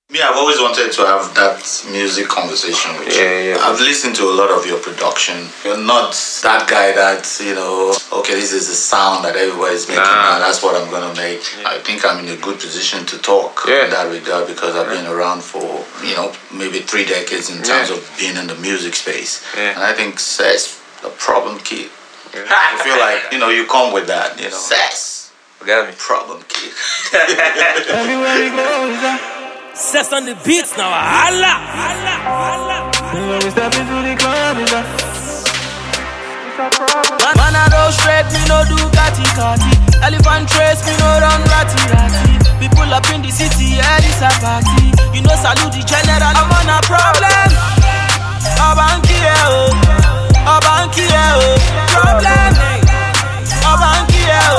Me, I've always wanted to have that music conversation with you. Yeah. I've listened to a lot of your production. You're not that guy that, okay, this is the sound that everybody's making now, that's what I'm going to make. Yeah. I think I'm in a good position to talk in that regard because I've been around for, maybe 3 decades in terms of being in the music space. Yeah. And I think Cess, the problem kid. Yeah. I feel like, you come with that, Cess. Forget me. Problem kid. Everywhere we go, Cess on the beats now, holla. When we step into the club, it's a problem. Man, I go straight, me no do catty. Elephant trace, me no run ratty. We pull up in the city, yeah, this a party. Salute the general, I'm on a problem. Abanki, Abanki, problem. Abanki,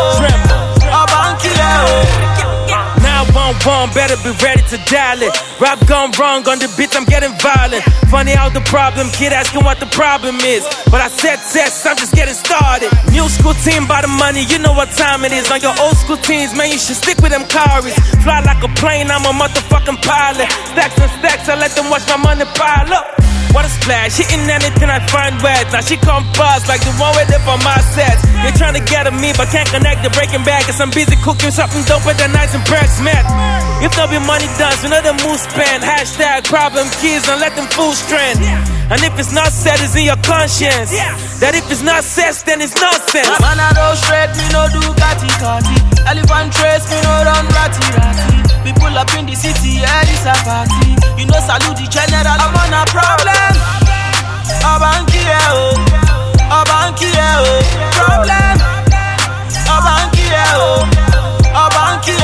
Abanki, One, better be ready to dial it. Rap gone wrong on the beat, I'm getting violent. Funny how the problem, kid asking what the problem is. But I said Cess, I'm just getting started. New school team by the money, you know what time it is. On your old school teams, man, you should stick with them cars. Fly like a plane, I'm a motherfucking pilot. Stacks and stacks, I let them watch my money pile up. What a splash, hitting anything I find wet. Now she come buzz like the one with it for my sets. They trying to get at me, but can't connect the breaking back. Cause I'm busy cooking something dope with the nice and breast met. If no be money dance, we know the move spend. Hashtag problem kids and let them fools trend. And if it's not said, it's in your conscience. That if it's not said, then it's nonsense. Man, I go straight, me no do catty. Elephant trace, me no run ratty. We pull up in the city, yeah, this a party. Salute the general, I'm on a problem. Abanki, Abanki, problem. Abanki, Abanki,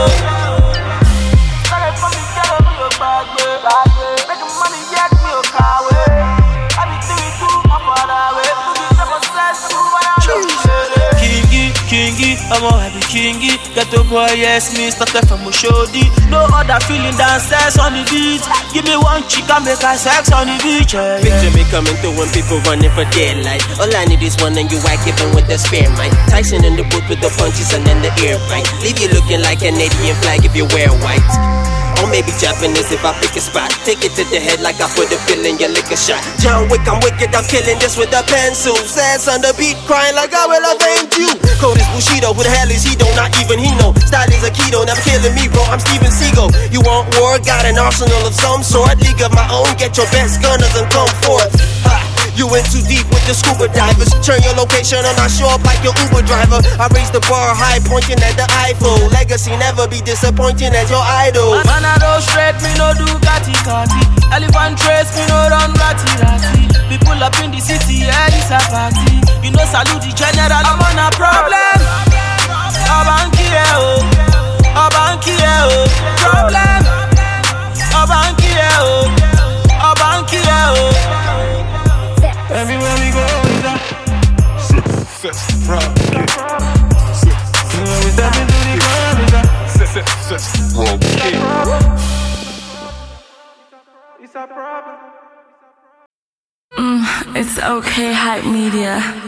making money, yeah, me a car way. I be doing too much for that way. Kingy, I'm a happy kingy. Get a boy, yes, me started from a shoddy. No other feeling than sex on the beat. Give me one chick and make her sex on the beach. Picture me coming through when people running for daylight. All I need is one and you I give them with the spare mic. Tyson in the booth with the punches and then the air right. Leave you looking like a Canadian flag if you wear white. Or maybe Japanese if I pick a spot. Take it to the head like I put a pill in your liquor shot. John Wick, I'm wicked, I'm killing this with a pencil. Sass on the beat, crying like I will avenge you. Code is Bushido, who the hell is he? Don't not even he know. Style is a keto, never killing me, bro. I'm Steven Seagal. You want war? Got an arsenal of some sort. League of my own, get your best gunners and come forth. Ha! You went too deep with the scuba divers. Turn your location and I show up like your Uber driver. I raise the bar high, pointing at the Eiffel. Legacy never be disappointing as your idol. Man, I go straight, me no do catty. Elephant trace, me no run ratty. We pull up in the city, yeah, this a party. Salute the general, I'm on a problem. Abanki, Abanki, problem. Abanki, Abanki, everywhere we go, Cess, problem kid. when we step into the club, Cess, problem kid. it's a problem. It's okay, Hype Media.